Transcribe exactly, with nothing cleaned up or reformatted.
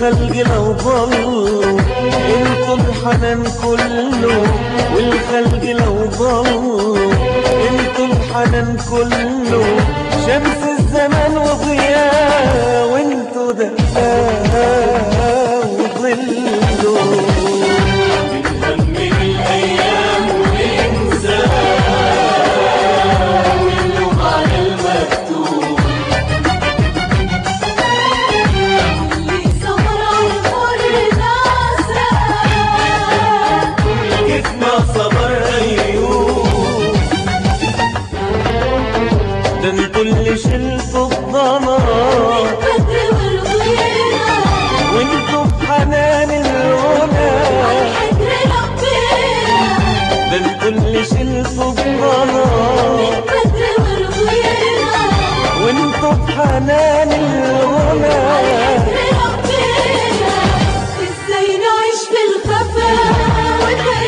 والخلق لو ضلوا انتوا الحنان كله، والخلق لو ضلوا انتوا الحنان كله، شمس الزمان وضياء وانتوا دفاه وظله. بنهمل الايام وننسى واللوم على المكتوب، اللي صبر على المر ناسا كيف ما صبر ايوب. ده انتوا اللي شلتوا الضنا البدر والغيرة وانتوا بحنان الغنى، عالحجر لبينا ده انتوا اللي شلتوا الضنا البدر والغيرة وانتوا بحنان الغنى. عالحجر لبينا ازاي نعيش في الخفا